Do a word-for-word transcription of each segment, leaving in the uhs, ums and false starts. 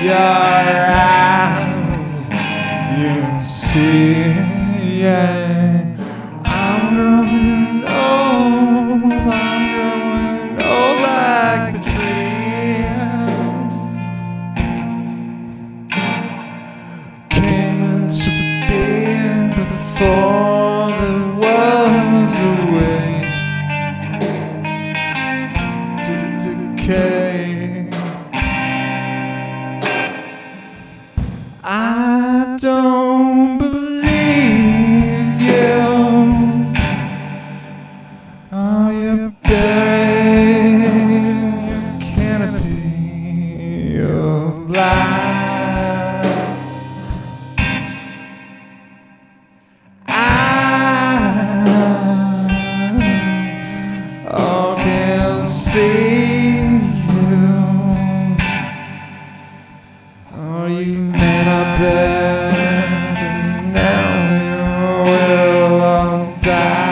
your eyes. You see, yeah, I'm growing old, I'm growing old like the trees. Came into being before there was a way to decay. I don't believe you. Oh, you're buried in your canopy of light. I oh, can see you. Oh, you've made our bed and now you will all die.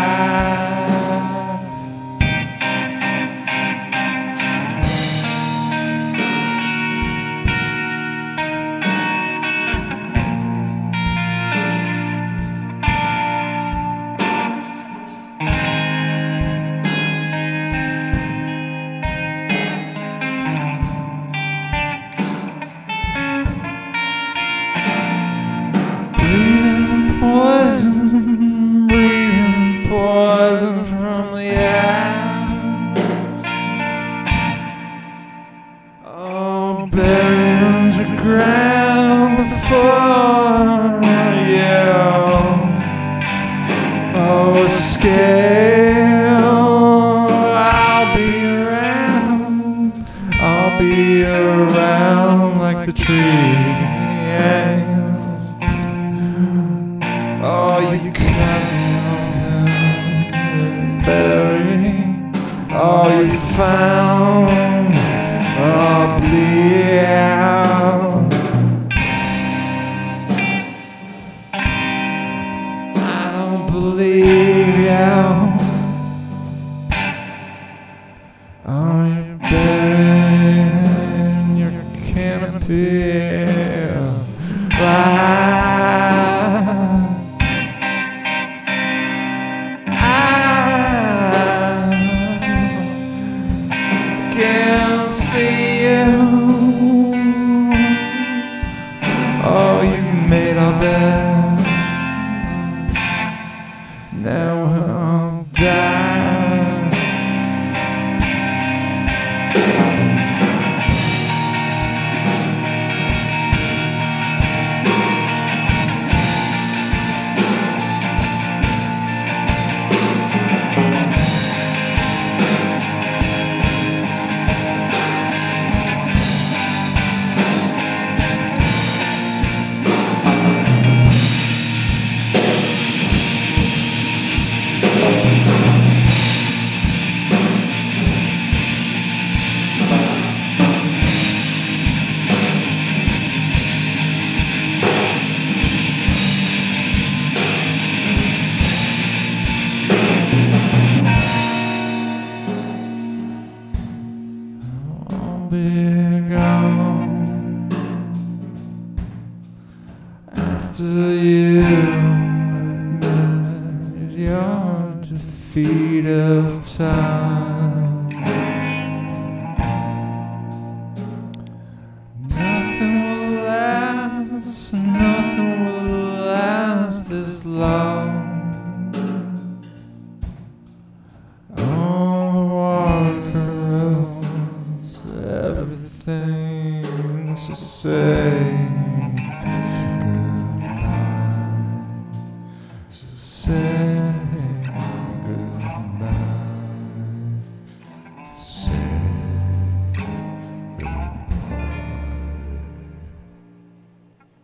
Breathing poison, breathing poison from the air. Oh, buried underground before you. Oh, escape. I'll be around, I'll be around like the trees. Oh, you cut me and bury. Oh, you found a bleed out. I don't believe you. Oh, you're buried in your canopy of light. Can see you. Oh, you made our bed. Now I'll die. I'll be gone after you admit your defeat of time. Nothing will last, nothing will last this long. Oh, the water corrodes everything to say.